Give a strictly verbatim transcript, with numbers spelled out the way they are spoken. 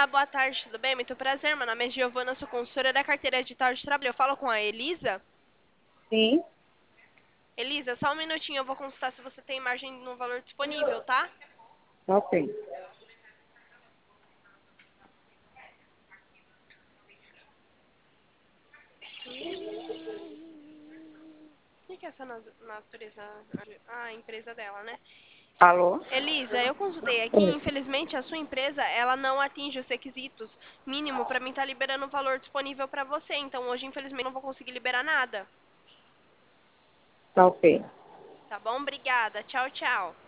boa tarde, tudo bem? Muito prazer, meu nome é Giovana, sou consultora da carteira digital de trabalho. Eu falo com a Elisa. Sim, Elisa, só um minutinho, eu vou consultar se você tem margem no valor disponível, tá? ok. Hum, O que que é essa na- natureza? Ah, a empresa dela, né? Alô? Elisa, eu consultei aqui, Oi. infelizmente a sua empresa, ela não atinge os requisitos mínimo para mim estar liberando o valor disponível para você. Então, hoje, infelizmente, não vou conseguir liberar nada. Tá ok. Tá bom? Obrigada. Tchau, tchau.